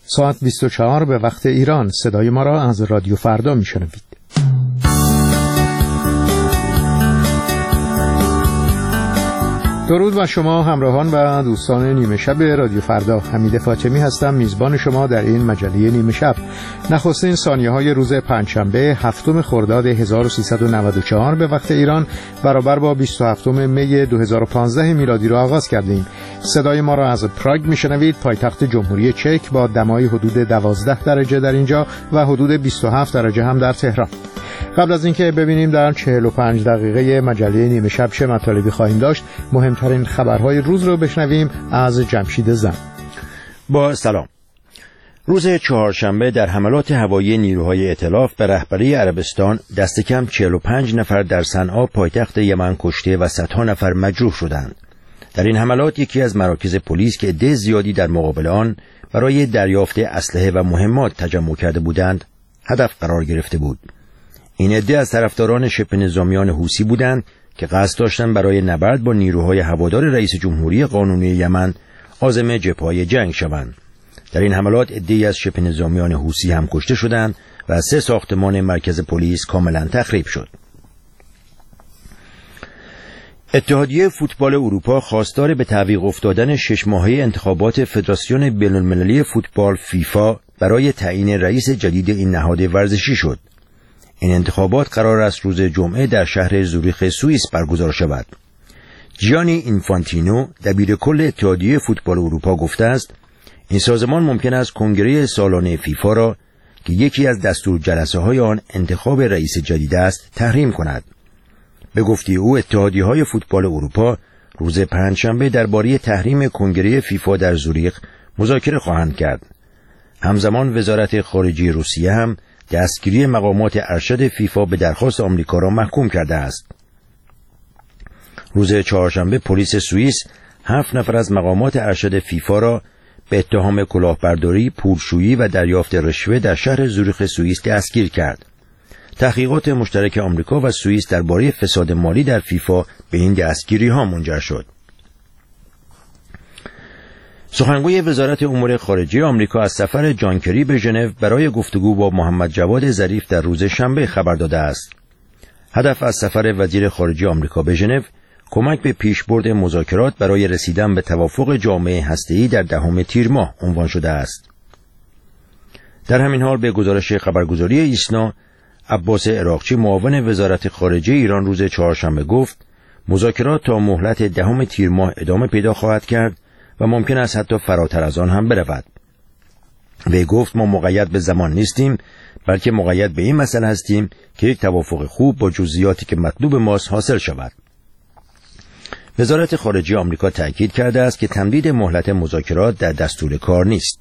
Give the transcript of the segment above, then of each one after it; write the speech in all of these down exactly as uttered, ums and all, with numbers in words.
ساعت بیست و چهار به وقت ایران. صدای ما را از رادیو فردا میشنوید. درود بر شما همراهان و دوستان نیمه شب رادیو فردا. حمید فاطمی هستم، میزبان شما در این مجله نیمه شب. نخستین ثانیه های روز پنجشنبه هفتم خرداد هزار و سیصد و نود و چهار به وقت ایران برابر با بیست و هفتم می دو هزار و پانزده میلادی را آغاز کردیم. صدای ما را از پراگ میشنوید، پایتخت جمهوری چک، با دمای حدود دوازده درجه در اینجا و حدود بیست و هفت درجه هم در تهران. قبل از اینکه ببینیم در چهل و پنج دقیقه مجله نیمه شب چه مطالبی خواهیم داشت، مهمترین خبرهای روز رو بشنویم از جمشید زن. با سلام. روز چهارشنبه در حملات هوایی نیروهای ائتلاف به رهبری عربستان دست کم چهل و پنج نفر در صنعا پایتخت یمن کشته و صدها نفر مجروح شدند. در این حملات یکی از مراکز پلیس که عده زیادی در مقابل آن برای دریافت اسلحه و مهمات تجمع کرده بودند هدف قرار گرفته بود. این عده از طرفداران شبه نظامیان حوثی بودند که قصد داشتند برای نبرد با نیروهای هوادار رئیس جمهوری قانونی یمن عازم جبهه‌های جنگ شوند. در این حملات عده‌ای از شبه نظامیان حوثی هم کشته شدند و سه ساختمان مرکز پلیس کاملا تخریب شد. اتحادیه فوتبال اروپا خواستار به تعویق افتادن شش ماهه انتخابات فدراسیون بین‌المللی فوتبال فیفا برای تعیین رئیس جدید این نهاد ورزشی شد. این انتخابات قرار است روز جمعه در شهر زوریخ سوئیس برگزار شود. جیانی اینفانتینو دبیر کل اتحادیه فوتبال اروپا گفته است این سازمان ممکن است کنگره سالانه فیفا را که یکی از دستور جلسه های آن انتخاب رئیس جدید است تحریم کند. به گفته او اتحادیه‌های فوتبال اروپا روز پنجشنبه درباره تحریم کنگره فیفا در زوریخ مذاکره خواهند کرد. همزمان وزارت خارجه روسیه هم دستگیری مقامات ارشد فیفا به درخواست آمریکا را محکوم کرده است. روز چهارشنبه پلیس سوئیس هفت نفر از مقامات ارشد فیفا را به اتهام کلاهبرداری، پولشویی و دریافت رشوه در شهر زوریخ سوئیس دستگیر کرد. تحقیقات مشترک آمریکا و سوئیس درباره فساد مالی در فیفا به این دستگیری ها منجر شد. سخنگوی وزارت امور خارجه آمریکا از سفر جان کری به ژنو برای گفتگو با محمد جواد ظریف در روز شنبه خبر داده است. هدف از سفر وزیر خارجه آمریکا به ژنو کمک به پیشبرد مذاکرات برای رسیدن به توافق جامعه هسته‌ای در دهم تیر ماه عنوان شده است. در همین حال به گزارش خبرگزاری ایسنا، عباس عراقچی معاون وزارت خارجه ایران روز چهارشنبه گفت مذاکرات تا مهلت دهم تیر ماه ادامه پیدا خواهد کرد و ممکن است حتی فراتر از آن هم برود. وی گفت ما مقید به زمان نیستیم، بلکه مقید به این مسئله هستیم که یک توافق خوب با جزئیاتی که مطلوب ماست حاصل شود. وزارت خارجه آمریکا تأکید کرده است که تمدید مهلت مذاکرات در دستور کار نیست.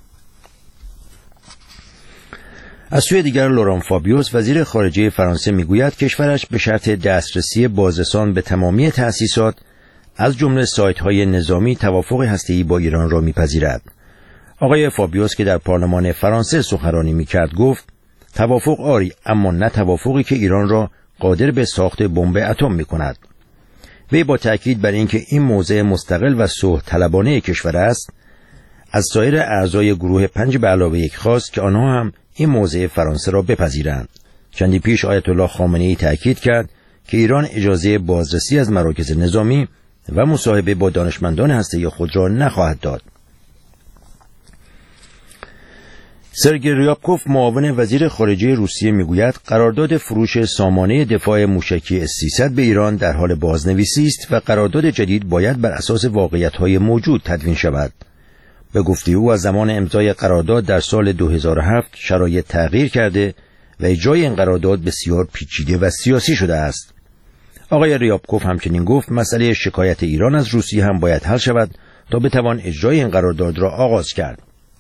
از سوی دیگر لوران فابیوس وزیر خارجه فرانسه میگوید کشورش به شرط دسترسی بازرسان به تمامی تأسیسات از جمله سایت‌های نظامی توافق هسته‌ای با ایران را می‌پذیرد. آقای فابیوس که در پارلمان فرانسه سخنرانی می‌کرد گفت توافق آری، اما نه توافقی که ایران را قادر به ساخت بمب اتم می‌کند. وی با تأکید بر اینکه این موضع مستقل و صلح طلبانه کشور است از سایر اعضای گروه پنج به علاوه یک خواست که آنها هم این موضع فرانسه را بپذیرند. چندی پیش آیت الله خامنه‌ای تأکید کرد که ایران اجازه بازرسی از مراکز نظامی و مصاحبه با دانشمندان هسته‌ای خود را نخواهد داد. سرگئی ریابکوف معاون وزیر خارجه روسیه میگوید قرارداد فروش سامانه دفاع موشکی اس سیصد به ایران در حال بازنویسی است و قرارداد جدید باید بر اساس واقعیت‌های موجود تدوین شود. به گفته او از زمان امضای قرارداد در سال دو هزار و هفت شرایط تغییر کرده و اجرای این قرارداد بسیار پیچیده و سیاسی شده است. آقای ریابکوف همچنین گفت مسئله شکایت ایران از روسیه هم باید حل شود تا بتوان اجرای این قرارداد را آغاز کرد.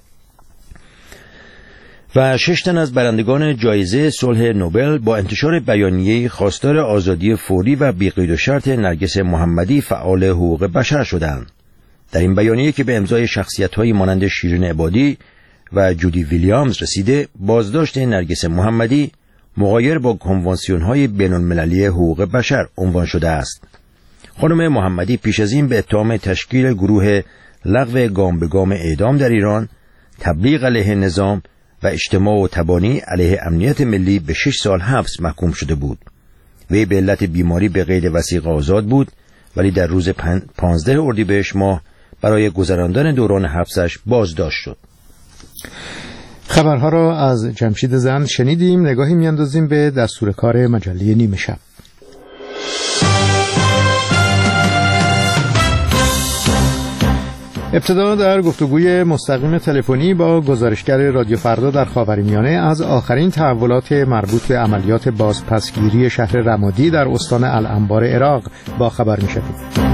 و شش تن از برندگان جایزه صلح نوبل با انتشار بیانیه‌ای خواستار آزادی فوری و بی‌قید و شرط نرگس محمدی فعال حقوق بشر شدند. در این بیانیه که به امضای شخصیت‌هایی مانند شیرین عبادی و جودی ویلیامز رسیده، بازداشت نرگس محمدی مغایر با کنوانسیون‌های بین‌المللی حقوق بشر عنوان شده است. خانم محمدی پیش از این به اتهام تشکیل گروه لغو گام به گام اعدام در ایران، تبلیغ علیه نظام و اجتماع و تبانی علیه امنیت ملی به شش سال حبس محکوم شده بود. وی به علت بیماری به قید وثیقه آزاد بود، ولی در روز پانزده اردیبهشت ماه برای گذراندن دوران حبسش بازداشت شد. خبرها را از جمشید زند شنیدیم. نگاهی میاندازیم به دستور کار مجله نیمه شب. ابتدا در گفتگوی مستقیم تلفنی با گزارشگر رادیو فردا در خاورمیانه از آخرین تحولات مربوط به عملیات بازپسگیری شهر رمادی در استان الانبار عراق با خبر می‌شویم.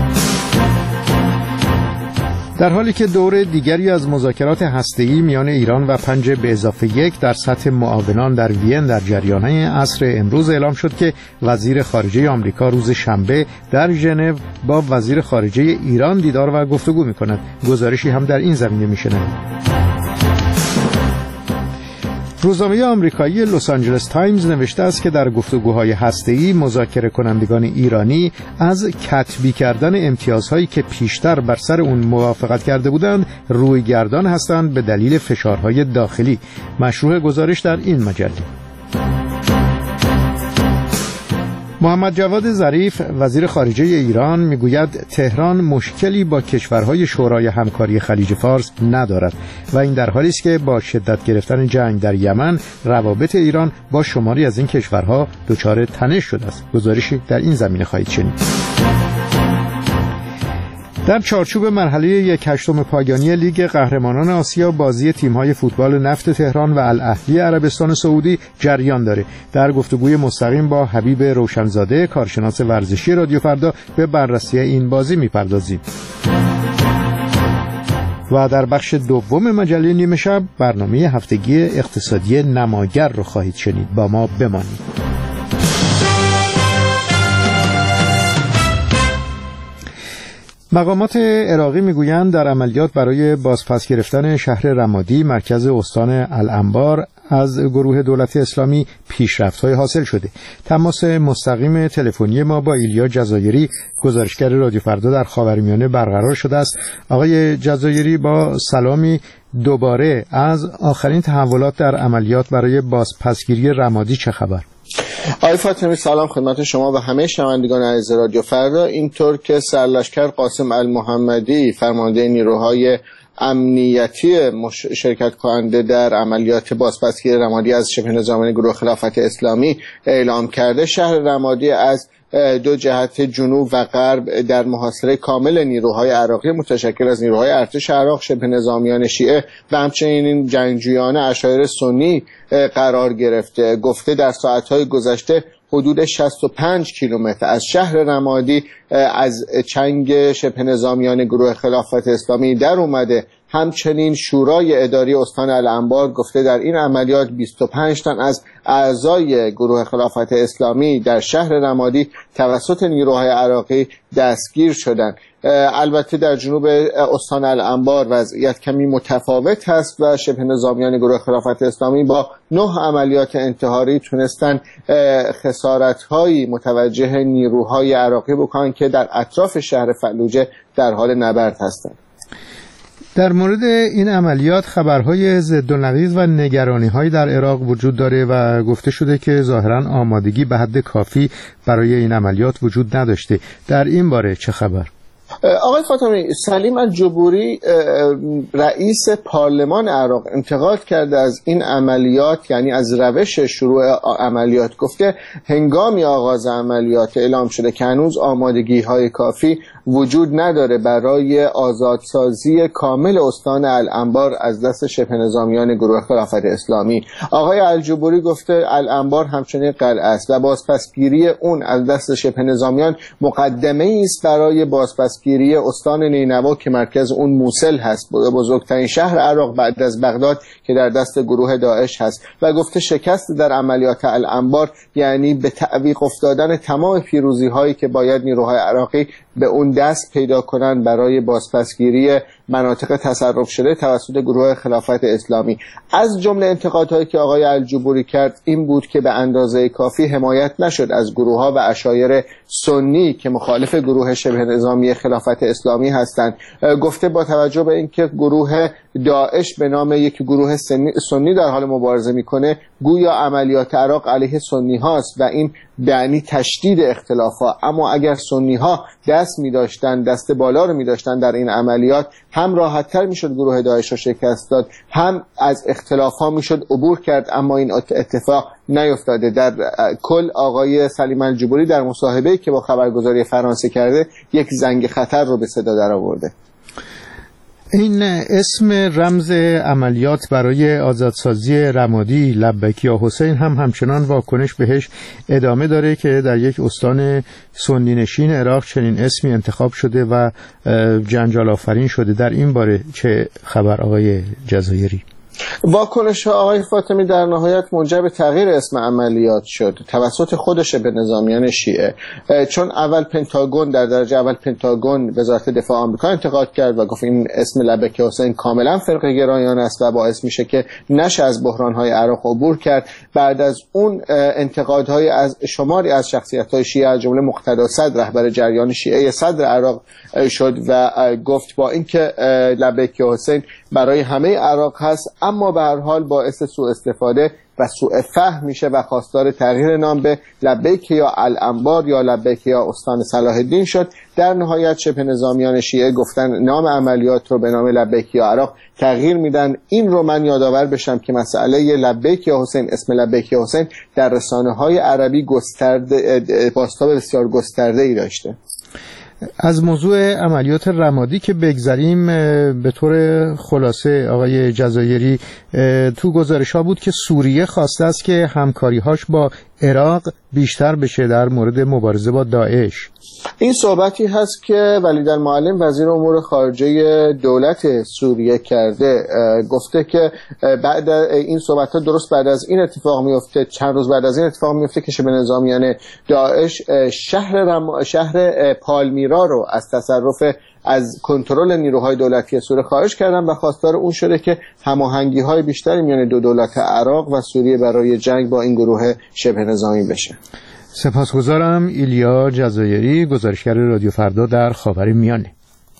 در حالی که دور دیگری از مذاکرات هسته‌ای میان ایران و پنج به اضافه یک در سطح معاونان در وین در جریان عصر امروز اعلام شد که وزیر خارجه آمریکا روز شنبه در ژنو با وزیر خارجه ایران دیدار و گفتگو می‌کند. گزارشی هم در این زمینه می‌شنویم. روزنامه آمریکایی لس آنجلس تایمز نوشته است که در گفتگوهای هسته‌ای مذاکره کنندگان ایرانی از کتبی کردن امتیازهایی که پیشتر بر سر اون موافقت کرده بودند روی گردان هستند به دلیل فشارهای داخلی. مشروع گزارش در این مجله. محمد جواد ظریف وزیر خارجه ایران میگوید تهران مشکلی با کشورهای شورای همکاری خلیج فارس ندارد و این در حالی است که با شدت گرفتن جنگ در یمن روابط ایران با شماری از این کشورها دچار تنش شده است. گزارشی در این زمینه خواهید شنید. در چارچوب مرحله یک هشتم پایانی لیگ قهرمانان آسیا بازی تیم‌های فوتبال نفت تهران و الاهلی عربستان سعودی جریان داره. در گفتگوی مستقیم با حبیب روشنزاده کارشناس ورزشی رادیو فردا به بررسی این بازی می‌پردازیم. و در بخش دوم مجله نیمه شب برنامه هفتگی اقتصادی نماگر رو خواهید شنید. با ما بمانید. مقامات عراقی میگویند در عملیات برای بازپس گرفتن شهر رمادی مرکز استان الانبار از گروه دولت اسلامی پیشرفت‌های حاصل شده. تماس مستقیم تلفنی ما با ایلیا جزایری گزارشگر رادیو فردا در خاورمیانه برقرار شده است. آقای جزایری با سلامی دوباره از آخرین تحولات در عملیات برای بازپسگیری رمادی چه خبر؟ آقای فاطمی سلام خدمت شما و همه شنوندگان عزیز رادیو فردا. اینطور که سرلشکر قاسم المحمدی فرمانده نیروهای امنیتی شرکت کننده در عملیات بازپسگیری رمادی از شبه نظامیان گروه خلافت اسلامی اعلام کرده، شهر رمادی از دو جهت جنوب و غرب در محاصره کامل نیروهای عراقی متشکل از نیروهای ارتش عراق، شبه نظامیان شیعه و همچنین جنگجویان عشایر سنی قرار گرفته. گفته در ساعتهای گذشته حدود شصت و پنج کیلومتر از شهر رمادی از چنگ شبه نظامیان گروه خلافت اسلامی در اومده. همچنین شورای اداری استان الانبار گفته در این عملیات بیست و پنج تن از اعضای گروه خلافت اسلامی در شهر رمادی توسط نیروهای عراقی دستگیر شدند. البته در جنوب استان الانبار وضعیت کمی متفاوت هست و شبه نظامیان گروه خلافت اسلامی با نه عملیات انتحاری تونستن خسارت‌هایی متوجه نیروهای عراقی بکنن که در اطراف شهر فلوجه در حال نبرد هستند. در مورد این عملیات خبرهای ضد و نقیض و نگرانی‌هایی در عراق وجود داره و گفته شده که ظاهراً آمادگی به حد کافی برای این عملیات وجود نداشته. در این باره چه خبر؟ آقای فاطمی، سلیم الجبوری رئیس پارلمان عراق انتقاد کرده از این عملیات، یعنی از روش شروع عملیات. گفته هنگامی آغاز عملیات اعلام شده که هنوز آمادگی های کافی وجود نداره برای آزادسازی کامل استان الانبار از دست شبه نظامیان گروه خلافت اسلامی. آقای الجبوری گفته الانبار همچنین قلعه است و بازپسگیری اون از دست شبه نظامیان مقدمه است برای بازپسگیری استان نینوا که مرکز اون موصل هست، بزرگترین شهر عراق بعد از بغداد که در دست گروه داعش هست. و گفته شکست در عملیات الانبار یعنی به تعویق افتادن تمام پیروزی هایی که باید نیروهای عراقی به اون دست پیدا کنند برای بازپسگیری مناطق تصرف شده توسط گروه خلافت اسلامی. از جمله انتقادهایی که آقای الجبوری کرد این بود که به اندازه کافی حمایت نشد از گروه‌ها و عشایر سنی که مخالف گروه شبه نظامی خلافت اسلامی هستند. گفته با توجه به اینکه گروه داعش به نام یک گروه سنی در حال مبارزه میکنه گویا عملیات عراق علیه سنی هاست و این یعنی تشدید اختلافات. اما اگر سنی ها دست می داشتن، دست بالا رو می داشتن در این عملیات، هم راحت تر می شد گروه داعش رو شکست داد، هم از اختلاف ها می شد عبور کرد. اما این اتفاق نیفتاده. در کل آقای سلیم الجبوری در مصاحبه‌ای که با خبرگزاری فرانسه کرده یک زنگ خطر رو به صدا در آورده. این اسم رمز عملیات برای آزادسازی رمادی لبک یا حسین هم همچنان واکنش بهش ادامه داره که در یک استان سنی نشین عراق چنین اسمی انتخاب شده و جنجال آفرین شده. در این باره چه خبر آقای جزایری؟ واکنش آقای فاطمی در نهایت منجر به تغییر اسم عملیات شد توسط خودش به نظامیان شیعه، چون اول پنتاگون در درجه اول پنتاگون وزارت دفاع آمریکا انتقاد کرد و گفت این اسم لبک حسین کاملا فرقه گرایانه است و باعث میشه که نشه از بحران‌های عراق عبور کرد. بعد از اون انتقادهای از شماری از شخصیت‌های شیعه از جمله مقتدا صدر رهبر جریان شیعه صدر عراق شد و گفت با اینکه لبک حسین برای همه عراق هست اما به هر حال باعث سوء استفاده و سوء فهم میشه و خواستار تغییر نام به لبیک یا الانبار یا لبیک یا استان صلاح الدین شد. در نهایت شبه نظامیان شیعه گفتن نام عملیات رو به نام لبیک یا عراق تغییر میدن. این رو من یادآور بشم که مسئله لبیک یا حسین، اسم لبیک یا حسین در رسانه‌های عربی گسترده بازتاب بسیار گسترده‌ای داشته. از موضوع عملیات رمادی که بگذریم، به طور خلاصه آقای جزایری تو گزارش ها بود که سوریه خواسته است که همکاری‌هاش با عراق بیشتر بشه در مورد مبارزه با داعش. این صحبتی هست که ولیدالمعلم وزیر امور خارجه دولت سوریه کرده، گفته که بعد این صحبت‌ها درست بعد از این اتفاق میفته، چند روز بعد از این اتفاق میفته که شبه نظامیان داعش شهر رم... شهر پالمیرا رو از تصرف از کنترل نیروهای دولتی سوریه خارج کردن و خواستار اون شده که هماهنگی‌های بیشتری میان دو دولت عراق و سوریه برای جنگ با این گروه شبه نظامی بشه. سپاسگزارم. ایلیا جزایری، گزارشگر رادیو فردا در خاورمیانه.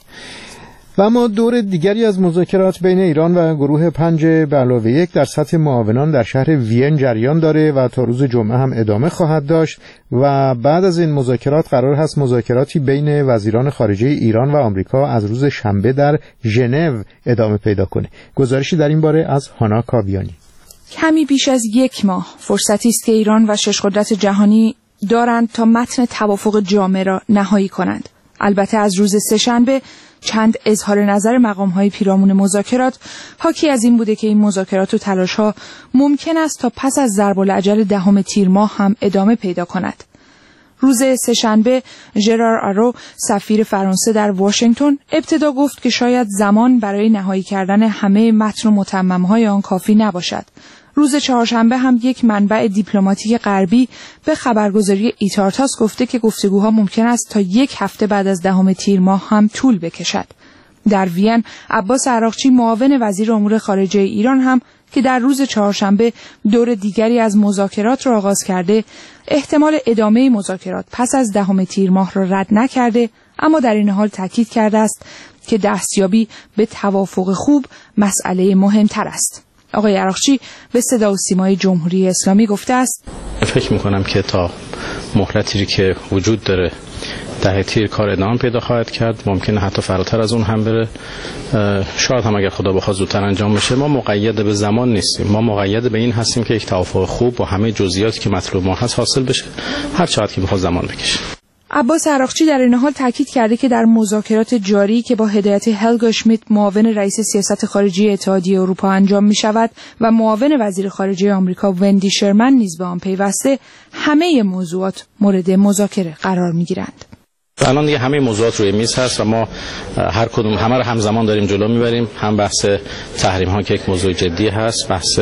و اما دور دیگری از مذاکرات بین ایران و گروه پنج به علاوه یک در سطح معاونان در شهر وین جریان داره و تا روز جمعه هم ادامه خواهد داشت و بعد از این مذاکرات قرار هست مذاکراتی بین وزیران خارجه ایران و آمریکا از روز شنبه در ژنو ادامه پیدا کنه. گزارشی در این باره از هانا کاویانی. کمی بیش از یک ماه فرصتی است که ایران و شش قدرت جهانی دارند تا متن توافق جامع را نهایی کنند. البته از روز سه‌شنبه چند اظهار نظر مقام‌های پیرامون مذاکرات حاکی از این بوده که این مذاکرات و تلاش‌ها ممکن است تا پس از ضرب الاجل دهم تیر ماه هم ادامه پیدا کند. روز سه‌شنبه ژرار آرو سفیر فرانسه در واشنگتن ابتدا گفت که شاید زمان برای نهایی کردن همه متن و متمم‌های آن کافی نباشد. روز چهارشنبه هم یک منبع دیپلماتیک غربی به خبرگزاری ایتارتاس گفته که گفتگوها ممکن است تا یک هفته بعد از دهم تیر ماه هم طول بکشد. در وین عباس عراقچی معاون وزیر امور خارجه ایران هم که در روز چهارشنبه دور دیگری از مذاکرات را آغاز کرده، احتمال ادامه مذاکرات پس از دهم تیر ماه را رد نکرده، اما در این حال تاکید کرده است که دستیابی به توافق خوب مسئله مهمتر است. آقای عراقچی به صدا و سیمای جمهوری اسلامی گفته است: فکر میکنم که تا مهلتی که وجود داره ده تیر کار ادامه پیدا خواهد کرد، ممکنه حتی فراتر از اون هم بره. شاید هم اگر خدا بخواد زودتر انجام بشه. ما مقید به زمان نیستیم، ما مقید به این هستیم که یک توافق خوب با همه جزئیاتی که مطلوب ما هست حاصل بشه، هر چقدر که بخواد زمان بکشه. عباس عراقچی در این حال تاکید کرده که در مذاکرات جاری که با هدایت هلگا شمیت معاون رئیس سیاست خارجی اتحادیه اروپا انجام می شود و معاون وزیر خارجه آمریکا وندی شرمن نیز به آن پیوسته، همه موضوعات مورد مذاکره قرار می گیرند. الان دیگه همه موضوعات روی میز هست و ما هر کدوم همه رو همزمان داریم جلو میبریم. هم بحث تحریم ها که یک موضوع جدی هست، بحث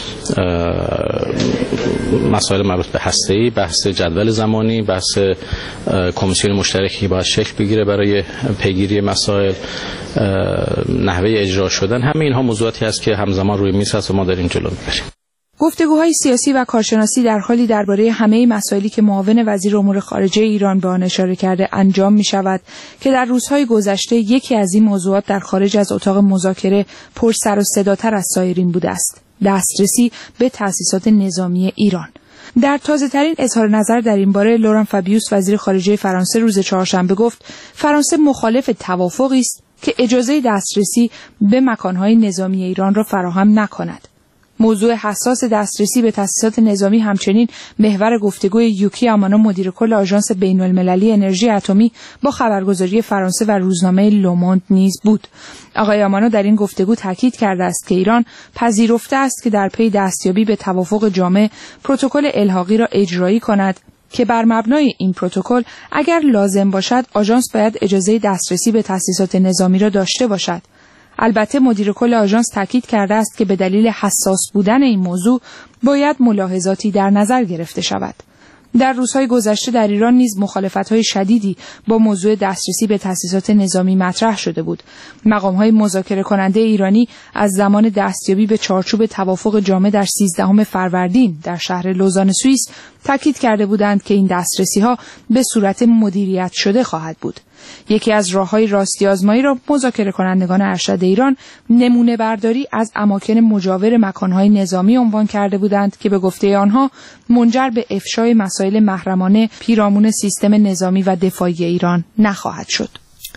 مسائل مربوط به هسته‌ای، بحث جدول زمانی، بحث کمیسیون مشترکی که باید شکل بگیره برای پیگیری مسائل، نحوه اجرا شدن، همه اینها موضوعاتی هست که همزمان روی میز هست و ما داریم جلو میبریم. گفتگوهای سیاسی و کارشناسی در حالی درباره همه مسائلی که معاون وزیر امور خارجه ایران به آن اشاره کرده انجام می شود که در روزهای گذشته یکی از این موضوعات در خارج از اتاق مذاکره پر سر و صداتر از سایرین بوده است: دسترسی به تأسیسات نظامی ایران. در تازه‌ترین اظهار نظر در این باره، لوران فابیوس وزیر خارجه فرانسه روز چهارشنبه گفت فرانسه مخالف توافقی است که اجازه دسترسی به مکانهای نظامی ایران را فراهم نکند. موضوع حساس دسترسی به تأسیسات نظامی همچنین محور گفتگوی یوکی آمانو، مدیر کل آژانس بین‌المللی انرژی اتمی، با خبرگزاری فرانسه و روزنامه لوموند نیز بود. آقای آمانو در این گفتگو تاکید کرده است که ایران پذیرفته است که در پی دستیابی به توافق جامع پروتکل الحاقی را اجرایی کند که بر مبنای این پروتکل اگر لازم باشد آژانس باید اجازه دسترسی به تأسیسات نظامی را داشته باشد. البته مدیر کل آژانس تاکید کرده است که به دلیل حساس بودن این موضوع باید ملاحظاتی در نظر گرفته شود. در روزهای گذشته در ایران نیز مخالفت‌های شدیدی با موضوع دسترسی به تأسیسات نظامی مطرح شده بود. مقام‌های مذاکره کننده ایرانی از زمان دستیابی به چارچوب توافق جامع در سیزدهم فروردین در شهر لوزان سوئیس تاکید کرده بودند که این دسترسی‌ها به صورت مدیریت شده خواهد بود. یکی از راه‌های راستی آزمایی را مذاکره کنندگان ارشد ایران نمونه برداری از اماکن مجاور مکان‌های نظامی عنوان کرده بودند که به گفته آنها منجر به افشای مسائل محرمانه پیرامون سیستم نظامی و دفاعی ایران نخواهد شد.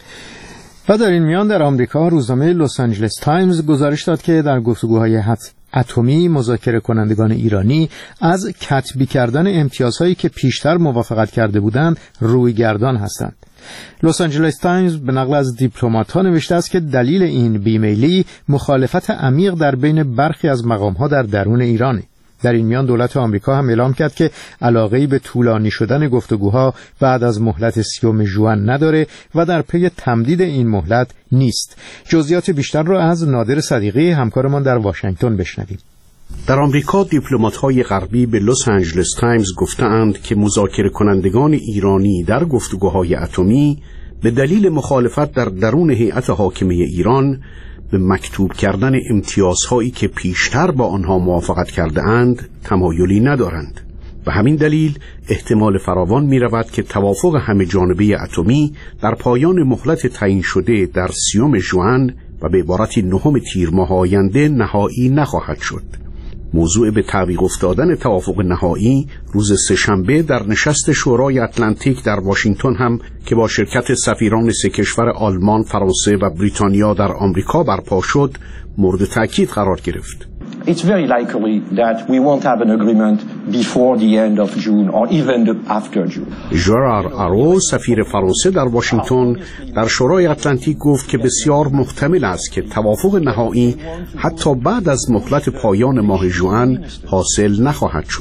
و در این میان در آمریکا روزنامه لس آنجلس تایمز گزارش داد که در گفتگوهای اتمی مذاکره کنندگان ایرانی از کتبی کردن امتیازهایی که پیشتر موافقت کرده بودند روی گردان هستند. لس آنجلس تایمز به نقل از دیپلمات‌ها نوشته است که دلیل این بیمیلی مخالفت عمیق در بین برخی از مقام‌ها در درون ایرانه. در این میان دولت آمریکا هم اعلام کرد که علاقه‌ای به طولانی شدن گفتگوها بعد از مهلت سیوم ژوئن نداره و در پی تمدید این مهلت نیست. جزئیات بیشتر را از نادر صدیقی همکارمان در واشنگتن بشنویم. در آمریکا دیپلمات‌های غربی به لس آنجلس تایمز گفتند که مذاکره کنندگان ایرانی در گفتگوهای اتمی به دلیل مخالفت در درون هیئت حاکمه ایران به مکتوب کردن امتیازهایی که پیشتر با آنها موافقت کرده اند تمایلی ندارند. به همین دلیل احتمال فراوان می رود که توافق همه جانبه اتمی در پایان مهلت تعیین شده در سیوم ژوئن و به عبارتی نهم تیر ماه آینده نهایی نخواهد شد. موضوع به تعویق افتادن توافق نهایی روز سه‌شنبه در نشست شورای اتلانتیک در واشنگتن هم که با شرکت سفیران سه کشور آلمان، فرانسه و بریتانیا در آمریکا برپا شد مورد تأکید قرار گرفت. It's very likely that we won't have an agreement before the end of June or even after June. ژرار آرو سفیر فرانسه در واشنگتن در شورای اتلانتیک گفت که بسیار محتمل است که توافق نهایی حتی بعد از مهلت پایان ماه ژوئن حاصل نخواهد شد.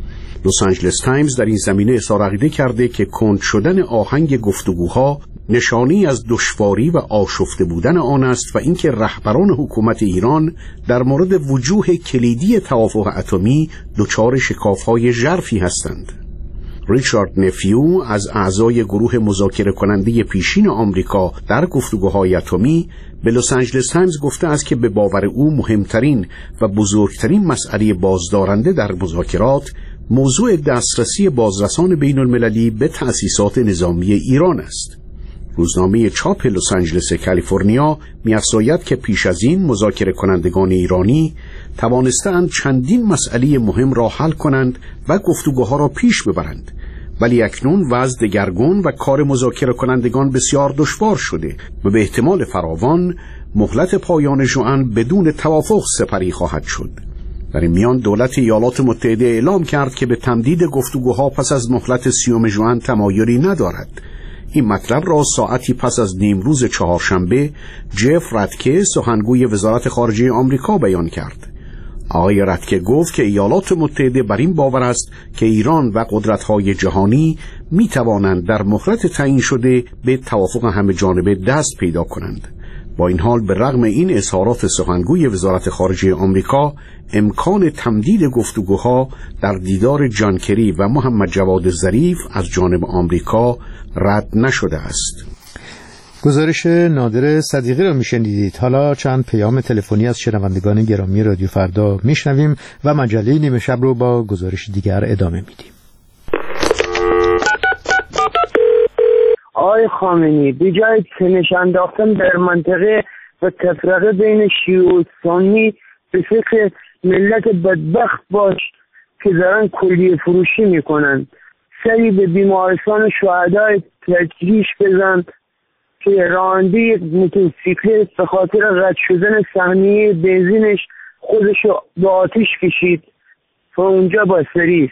لس آنجلس تایمز در این زمینه اظهار عقیده کرده که کند شدن آهنگ گفتگوها نشانی از دشواری و آشفته بودن آن است و اینکه رهبران حکومت ایران در مورد وجوه کلیدی توافق اتمی دچار شکاف‌های ژرفی هستند. ریچارد نفیو از اعضای گروه مذاکره کننده پیشین آمریکا در گفتگوهای اتمی به لس آنجلس تایمز گفته است که به باور او مهمترین و بزرگترین مسئله بازدارنده در مذاکرات موضوع دسترسی بازرسان بین المللی به تأسیسات نظامی ایران است. روزنامه چاپ لس آنجلس کالیفرنیا می‌افزاید که پیش از این مذاکره کنندگان ایرانی توانستند چندین مسئله مهم را حل کنند و گفتگوها را پیش ببرند، ولی اکنون وضع دگرگون و کار مذاکره کنندگان بسیار دشوار شده و به احتمال فراوان مهلت پایان ژوئن بدون توافق سپری خواهد شد. در این میان دولت ایالات متحده اعلام کرد که به تمدید گفتگوها پس از مهلت سیوم ژوئن تمایلی ندارد. این مطلب را ساعتی پس از نیمروز چهارشنبه جف رتکه سخنگوی وزارت خارجه آمریکا بیان کرد. آقای رتکه گفت که ایالات متحده بر این باور است که ایران و قدرت‌های جهانی می توانند در مهلت تعیین شده به توافق همه جانبه دست پیدا کنند. با این حال به رغم این اظهارات سخنگوی وزارت خارجه آمریکا امکان تمدید گفتگوها در دیدار جان کری و محمد جواد ظریف از جانب آمریکا رد نشده است. گزارش نادر صدیقی رو میشنیدید. حالا چند پیام تلفنی از شنوندگان گرامی رادیو فردا میشنویم و مجله نیمه شب رو با گزارش دیگر ادامه میدیم. آقای خامنه‌ای، به جای تنش انداختن در منطقه و تفرقه بین شیعه و سنی به فکر ملت بدبخت باش که دارن کلیه فروشی میکنن. سری به بیمارستان شهدای تجریش بزن که راننده یک موتورسیکلت به خاطر رد شدن سهمیه بنزینش خودشو به آتیش کشید و اونجا با سریف.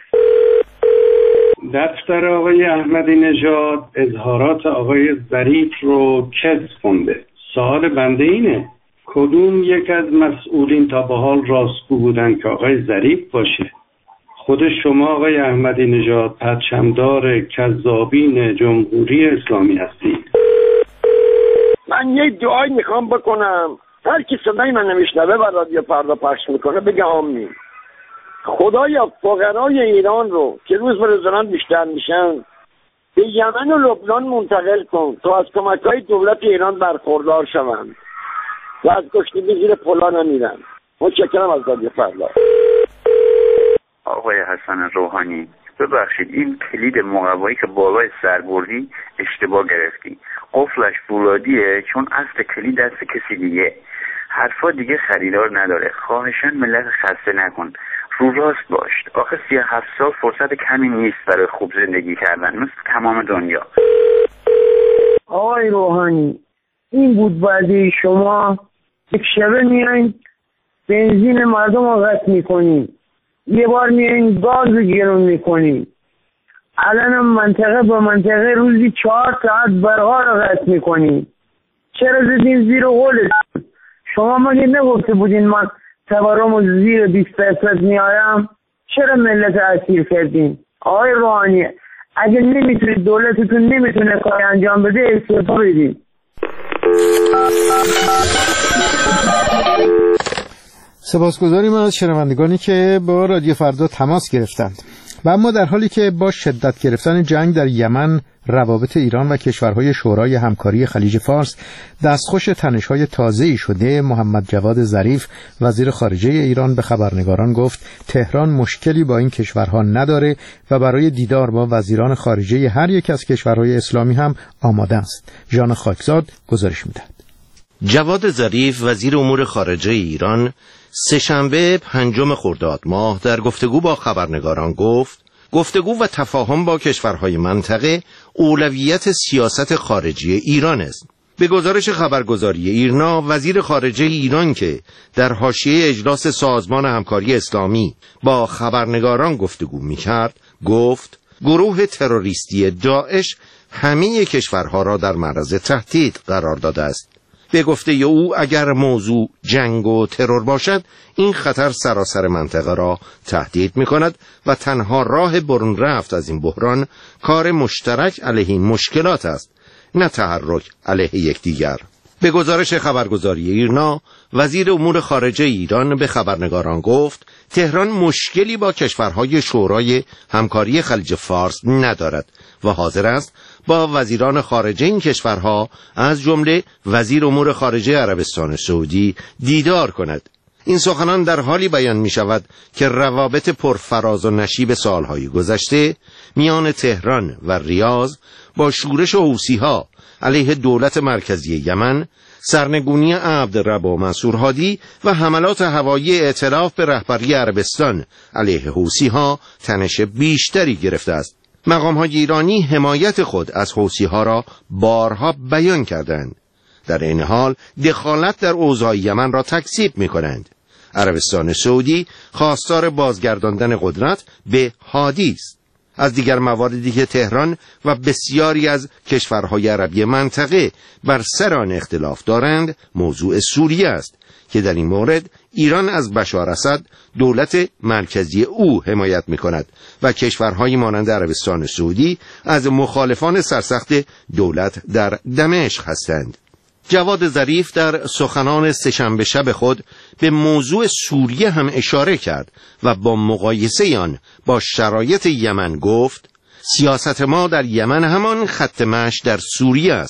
دفتر آقای احمدی نژاد اظهارات آقای ظریف رو کذب خونده. سوال بنده اینه کدوم یک از مسئولین تا به حال راستگو بودن که آقای ظریف باشه؟ خود شما آقای احمدی نژاد پرچمدار کذابین جمهوری اسلامی هستید. من یه دعایی میخوام بکنم، هر کی صدای من نمیشنوه و رادیو فردا پخش میکنه بگه آمین. خدایا فقرای ایران رو که روز به روز دارن بیشتر میشن به یمن و لبنان منتقل کن تا از کمک‌های دولت ایران برخوردار شوند و از گشنگی زیر پلا نمیرن. متشکرم از رادیو فردا. آقای حسن روحانی، ببخشید این کلید مقوایی که بالای سر بردی اشتباه گرفتی. قفلش فولادیه چون اصل کلید دست کسی دیگه. حرفا دیگه خریدار نداره. خواهشاً ملت خسته نکن. رو راست باش. آخه سی هفت سال فرصت کمی نیست برای خوب زندگی کردن مثل تمام دنیا. آقای روحانی، این بود بعدی شما یک شبه میایین بنزین مردم رو قطع میکنین، یه بار میایین گاز رو گرون میکنین، الان منطقه با منطقه روزی چهار ساعت برها رو قطع میکنین. چرا زدین زیر قولتون؟ شما مگه نگفته بودین من تورم زیر بیست درصد میارم؟ چرا ملت اسیر کردین؟ آقای روحانی، اگه نمیتونید دولتتون نمیتونه کار انجام بده استعفا بدین. سپاسگزاریم از شنوندگانی که با رادیو فردا تماس گرفتند. و اما در حالی که با شدت گرفتن جنگ در یمن روابط ایران و کشورهای شورای همکاری خلیج فارس دستخوش تنش‌های تازه‌ای شده، محمد جواد ظریف وزیر خارجه ایران به خبرنگاران گفت تهران مشکلی با این کشورها نداره و برای دیدار با وزیران خارجه هر یک از کشورهای اسلامی هم آماده است. ژان خاکزاد گزارش می‌دهد. جواد ظریف وزیر امور خارجه ایران سه‌شنبه پنجم خرداد ماه در گفتگو با خبرنگاران گفت گفتگو و تفاهم با کشورهای منطقه اولویت سیاست خارجی ایران است. به گزارش خبرگزاری ایرنا، وزیر خارجه ایران که در حاشیه اجلاس سازمان همکاری اسلامی با خبرنگاران گفتگو می‌کرد، گفت گروه تروریستی داعش همه کشورها را در معرض تهدید قرار داده است. به گفته او اگر موضوع جنگ و ترور باشد این خطر سراسر منطقه را تهدید می کند و تنها راه برون رفت از این بحران کار مشترک علیه این مشکلات است، نه تحرک علیه یکدیگر. به گزارش خبرگزاری ایرنا، وزیر امور خارجه ایران به خبرنگاران گفت تهران مشکلی با کشورهای شورای همکاری خلیج فارس ندارد و حاضر است با وزیران خارجه این کشورها از جمله وزیر امور خارجه عربستان سعودی دیدار کند. این سخنان در حالی بیان می شود که روابط پرفراز و نشیب سالهای گذشته میان تهران و ریاض با شورش حوثی‌ها علیه دولت مرکزی یمن، سرنگونی عبدالرب و منصور هادی و حملات هوایی ائتلاف به رهبری عربستان علیه حوثی‌ها تنش بیشتری گرفته است. مقام‌های ایرانی حمایت خود از حوثی‌ها را بارها بیان کردند. در این حال دخالت در اوضاع یمن را تکذیب می‌کنند. عربستان سعودی خواستار بازگرداندن قدرت به هادی است. از دیگر مواردی که تهران و بسیاری از کشورهای عربی منطقه بر سر آن اختلاف دارند، موضوع سوریه است که در این مورد ایران از بشار اسد دولت مرکزی او حمایت می‌کند و کشورهای مانند عربستان سعودی از مخالفان سرسخت دولت در دمشق هستند. جواد ظریف در سخنان سه‌شنبه شب خود به موضوع سوریه هم اشاره کرد و با مقایسه آن با شرایط یمن گفت سیاست ما در یمن همان خط مشی در سوریه است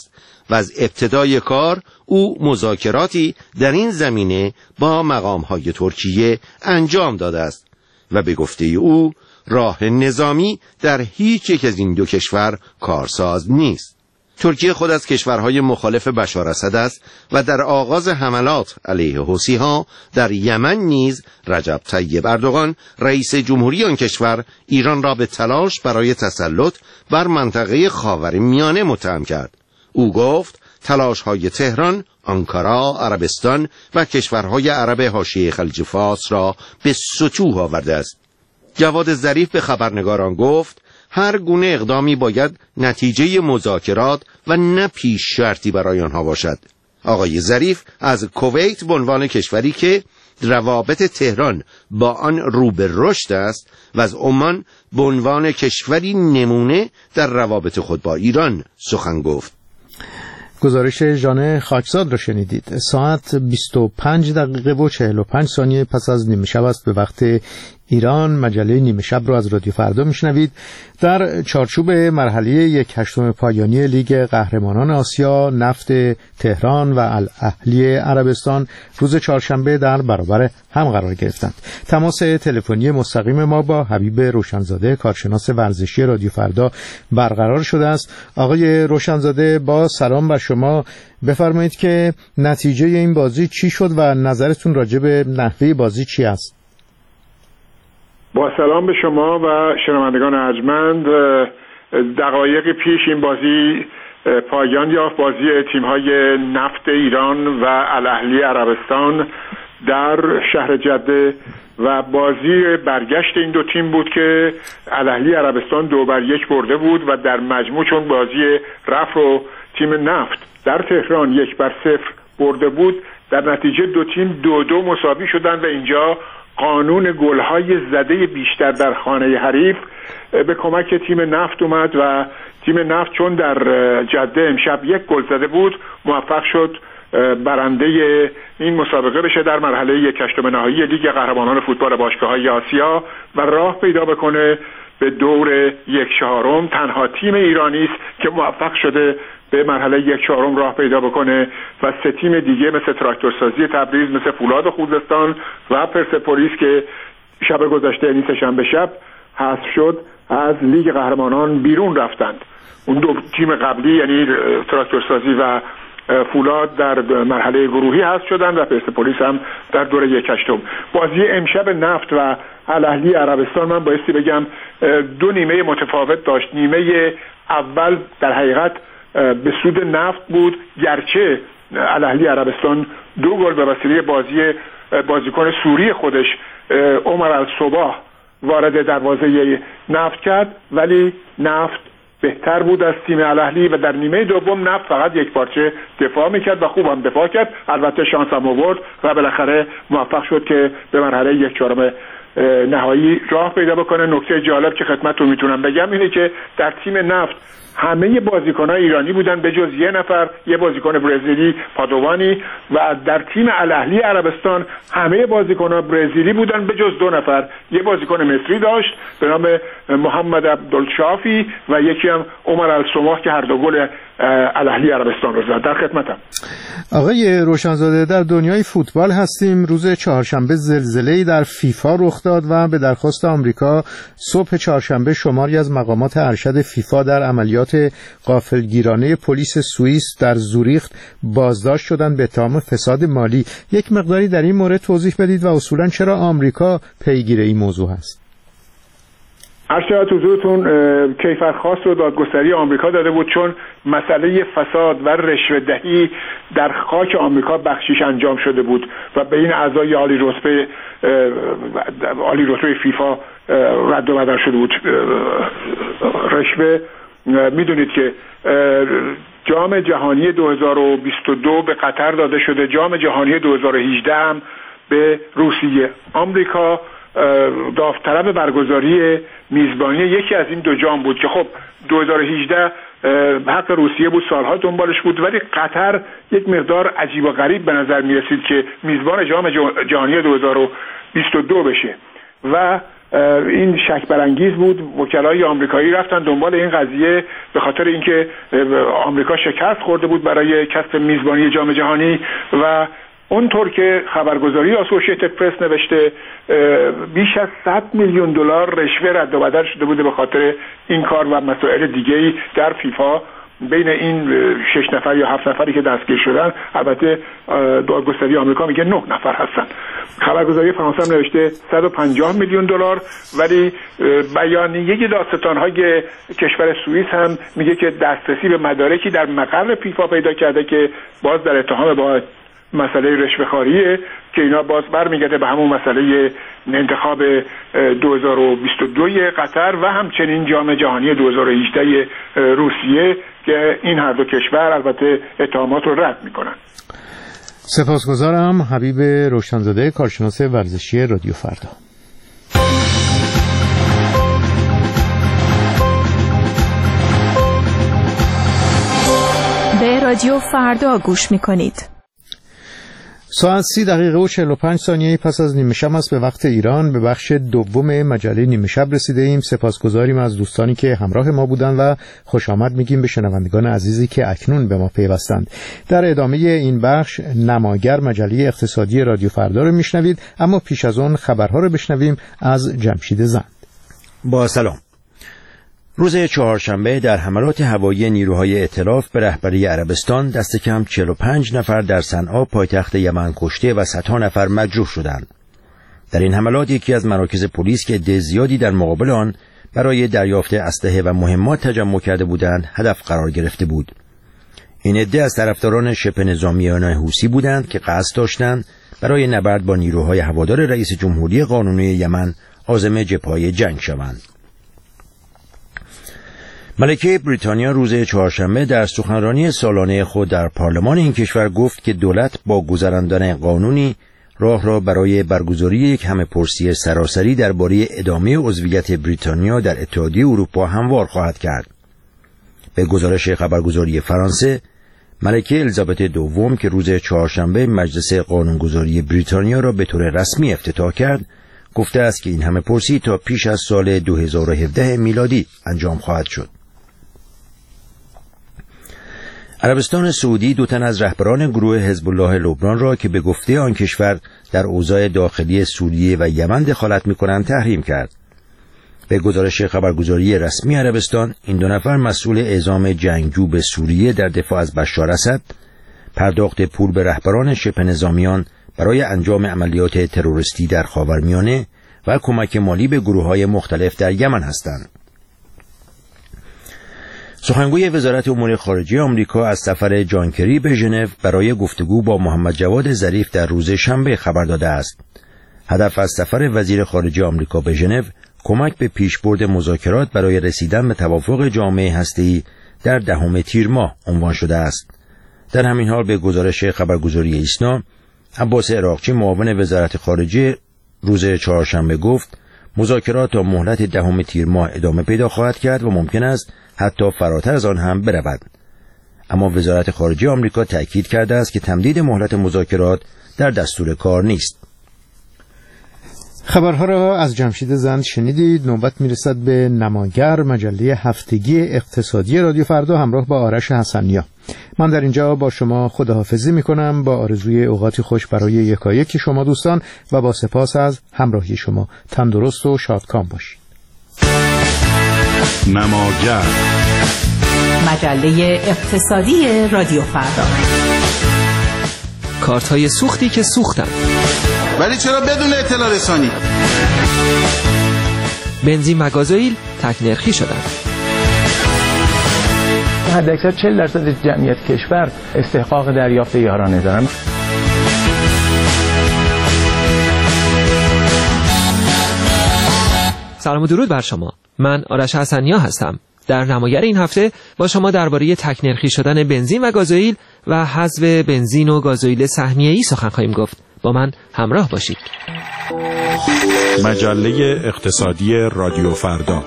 و از ابتدای کار او مذاکراتی در این زمینه با مقام‌های ترکیه انجام داده است و به گفته او راه نظامی در هیچ یک از این دو کشور کارساز نیست. ترکیه خود از کشورهای مخالف بشار اسد است و در آغاز حملات علیه حوثی‌ها در یمن نیز رجب طیب اردوغان رئیس جمهوری آن کشور ایران را به تلاش برای تسلط بر منطقه خاورمیانه متهم کرد. او گفت تلاش‌های تهران، آنکارا، عربستان و کشورهای عرب حاشیه خلیج فارس را به سطوح آورده است. جواد ظریف به خبرنگاران گفت هر گونه اقدامی باید نتیجه مذاکرات و نه پیش شرطی برای آنها باشد. آقای ظریف از کویت به عنوان کشوری که روابط تهران با آن رو به رشد است و از عمان به عنوان کشوری نمونه در روابط خود با ایران سخن گفت. گزارش ژانه خاکزاد را شنیدید. ساعت بیست و پنج دقیقه و چهل و پنج ثانیه پس از نیمه شب است به وقت ایران. مجله نیمه شب را از رادیو فردا میشنوید. در چارچوب مرحله یک هشتم پایانی لیگ قهرمانان آسیا، نفت تهران و الاهلی عربستان روز چهارشنبه در برابر هم قرار گرفتند. تماس تلفنی مستقیم ما با حبیب روشنزاده، کارشناس ورزشی رادیو فردا برقرار شده است. آقای روشنزاده، با سلام بر شما. بفرمایید که نتیجه این بازی چی شد و نظرتون راجع به نحوه بازی چی است؟ با سلام به شما و شنوندگان ارجمند. دقایق پیش این بازی پایان یافت، بازی تیم‌های نفت ایران و الاهلی عربستان در شهر جده و بازی برگشت این دو تیم بود که الاهلی عربستان دو بر یک برده بود و در مجموع چون بازی رفت و تیم نفت در تهران یک بر صفر برده بود، در نتیجه دو تیم دو دو مساوی شدند و اینجا قانون گل‌های زده بیشتر در خانه حریف به کمک تیم نفت اومد و تیم نفت چون در جده امشب یک گل زده بود موفق شد برنده این مسابقه بشه در مرحله یک هشتم نهایی لیگ قهرمانان فوتبال باشگاه‌های آسیا و راه پیدا بکنه به دور یک چهارم. تنها تیم ایرانی است که موفق شده به مرحله یک چهارم راه پیدا بکنه و سه تیم دیگه مثل تراکتورسازی تبریز، مثل فولاد خوزستان و پرسپولیس که شب گذشته یعنی سه‌شنبه شب حذف شد از لیگ قهرمانان بیرون رفتند. اون دو تیم قبلی یعنی تراکتورسازی و فولاد در مرحله گروهی حذف شدند و پرسپولیس هم در دور یک هشتم. بازی امشب نفت و الاهلی عربستان من بایستی بگم دو نیمه متفاوت داشت. نیمه اول در حقیقت به سود نفت بود، گرچه الاهلی عربستان دو گل به وسیله بازی بازیکن سوری خودش عمر الصباح وارد دروازه نفت کرد، ولی نفت بهتر بود از تیم الاهلی و در نیمه دوم نفت فقط یک پارچه دفاع میکرد و خوب هم دفاع کرد. البته شانس هم آورد و بالاخره موفق شد که به مرحله یک چهارم نهایی راه پیدا بکنه. نکته جالب که خدمتتون میتونم بگم اینه که در تیم نفت همه بازیکن‌های ایرانی بودن به جز یه نفر، یه بازیکن برزیلی پادوانی، و در تیم الاهلی عربستان همه بازیکن‌ها برزیلی بودن به جز دو نفر. یه بازیکن مصری داشت به نام محمد عبدالشافی و یکی هم عمر الصباح که هر دو گل الاهلی عربستان رو زد. در خدمتم. آقای روشنزاده، در دنیای فوتبال هستیم. روز چهارشنبه زلزله‌ای در فیفا رخ داد و به درخواست آمریکا صبح چهارشنبه شماری از مقامات ارشد فیفا در عملیات غافلگیرانه پلیس سوئیس در زوریخ بازداشت شدند به اتهام فساد مالی. یک مقداری در این مورد توضیح بدید و اصولاً چرا آمریکا پیگیر این موضوع هست؟ ارشد حضورتون کیفرخواست رو دادگستری آمریکا داده بود چون مسئله فساد و رشوه‌دهی در خاک آمریکا بخشیش انجام شده بود و به این اعضای عالی رتبه عالی رتبه فیفا رد و بدل شده بود. رشوه میدونید که جام جهانی دو هزار و بیست و دو به قطر داده شده، جام جهانی دو هزار و هجده هم به روسیه. آمریکا داوطلب برگزاری میزبانی یکی از این دو جام بود که خب دو هزار و هجده حق روسیه بود، سالها دنبالش بود، ولی قطر یک مقدار عجیب و غریب به نظر می رسید که میزبان جام جهانی دو هزار و بیست و دو بشه و این شک برانگیز بود. وکلای آمریکایی رفتن دنبال این قضیه به خاطر اینکه آمریکا شکست خورده بود برای کسب میزبانی جام جهانی و اونطور که خبرگزاری آسوشیتد پرس نوشته بیش از صد میلیون دلار رشوه رد و بدل شده بوده به خاطر این کار و مسائل دیگه‌ای در فیفا بین این شش نفر یا هفت نفری که دستگیر شدن. البته دادگستری آمریکا میگه نه نفر هستن. خبرگزاری فرانسه هم نوشته صد و پنجاه میلیون دلار، ولی بیانیه دادستان‌های کشور سوئیس هم میگه که دسترسی به مدارکی در مقر فیفا پیدا کرده که باز در اتهام با مسئله رشوه‌خواریه که اینا باز برمیگرده به همون مسئله انتخاب دو هزار و بیست و دو قطر و همچنین جام جهانی دو هزار و هجده روسیه که این هر دو کشور البته اتهامات رو رد میکنن. سپاسگزارم. حبیب روشنزاده، کارشناس ورزشی رادیو فردا. به رادیو فردا گوش میکنید. ساعت سی دقیقه و چهل و پنج ثانیه پس از نیمه شب است به وقت ایران. به بخش دوم مجله نیمه شب رسیده ایم. سپاسگزاریم از دوستانی که همراه ما بودند و خوش آمد میگیم به شنوندگان عزیزی که اکنون به ما پیوستند. در ادامه این بخش نماگر مجله اقتصادی رادیو فردا رو میشنوید، اما پیش از آن خبرها رو بشنویم از جمشید زند. با سلام. روز چهارشنبه در حملات هوایی نیروهای ائتلاف به رهبری عربستان دست کم چهل و پنج نفر در صنعا پایتخت یمن کشته و صدها نفر مجروح شدند. در این حملات یکی از مراکز پلیس که عده زیادی در مقابل آن برای دریافت اسلحه و مهمات تجمع کرده بودند هدف قرار گرفته بود. این عده از طرفداران شبه نظامیان حوثی بودند که قصد داشتند برای نبرد با نیروهای هوادار رئیس جمهوری قانونی یمن عازم جبهه‌های جنگ شوند. ملکه بریتانیا روز چهارشنبه در سخنرانی سالانه خود در پارلمان این کشور گفت که دولت با گذراندن قانونی راه را برای برگزاری یک همه‌پرسی سراسری درباره ادامه عضویت بریتانیا در اتحادیه اروپا هموار خواهد کرد. به گزارش خبرگزاری فرانسه، ملکه الیزابت دوم که روز چهارشنبه مجلس قانونگذاری بریتانیا را به طور رسمی افتتاح کرد، گفته است که این همه‌پرسی تا پیش از سال دو هزار و هفده میلادی انجام خواهد شد. عربستان سعودی دو تن از رهبران گروه حزب الله لبنان را که به گفته آن کشور در اوضاع داخلی سوریه و یمن دخالت می‌کنند تحریم کرد. به گزارش خبرگزاری رسمی عربستان، این دو نفر مسئول اعزام جنگجو به سوریه در دفاع از بشار اسد، پرداخت پول به رهبران شبه نظامیان برای انجام عملیات تروریستی در خاورمیانه و کمک مالی به گروه‌های مختلف در یمن هستند. سخنگوی وزارت امور خارجه آمریکا از سفر جان کری به ژنو برای گفتگو با محمد جواد ظریف در روز شنبه خبر داده است. هدف از سفر وزیر خارجه آمریکا به ژنو کمک به پیشبرد مذاکرات برای رسیدن به توافق جامع هسته‌ای در دهم تیر ماه عنوان شده است. در همین حال به گزارش خبرگزاری ایسنا، عباس عراقچی معاون وزارت خارجه روز چهارشنبه گفت مذاکرات تا مهلت دهم تیر ماه ادامه پیدا خواهد کرد و ممکن است حتی فراتر از آن هم برود. اما وزارت خارجه آمریکا تأکید کرده است که تمدید مهلت مذاکرات در دستور کار نیست. خبرها را از جمشید زند شنیدید. نوبت میرسد به نماگر مجله هفتگی اقتصادی رادیو فردا همراه با آرش حسنیا. من در اینجا با شما خداحافظی میکنم با آرزوی اوقاتی خوش برای یکایک شما دوستان و با سپاس از همراهی شما. تندرست و شادکام باشید. نماگر مجله اقتصادی رادیو فردا. کارت های سوختی که سوختن، ولی چرا بدون اطلاع رسانی؟ بنزین و گازوئیل تک نرخی شدن. حداکثر چهل درصد جمعیت کشور استحقاق دریافت یارانه دارن. سلام و درود بر شما. من آرش حسنیا هستم. در نماگر این هفته با شما درباره تک نرخی شدن بنزین و گازوئیل و حذف بنزین و گازوئیل سهمیه‌ای سخن خواهیم گفت. با من همراه باشید. مجله اقتصادی رادیو فردا.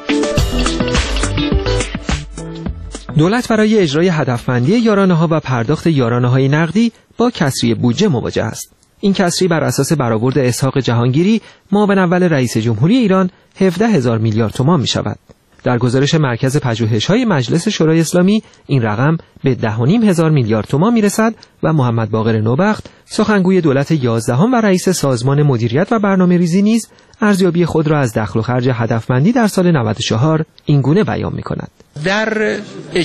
دولت برای اجرای هدفمندی یارانه‌ها و پرداخت یارانه‌های نقدی با کسری بودجه مواجه است. این کسری بر اساس برآورد اسحاق جهانگیری معاون اول رئیس جمهوری ایران هفده هزار میلیارد تومان می شود. در گزارش مرکز پژوهش‌های مجلس شورای اسلامی این رقم به ده و نیم هزار میلیارد تومان میرسد و محمد باقر نوبخت سخنگوی دولت یازدهم و رئیس سازمان مدیریت و برنامه‌ریزی نیز ارزیابی خود را از دخل و خرج هدفمندی در سال نود و چهار این گونه بیان می‌کند. در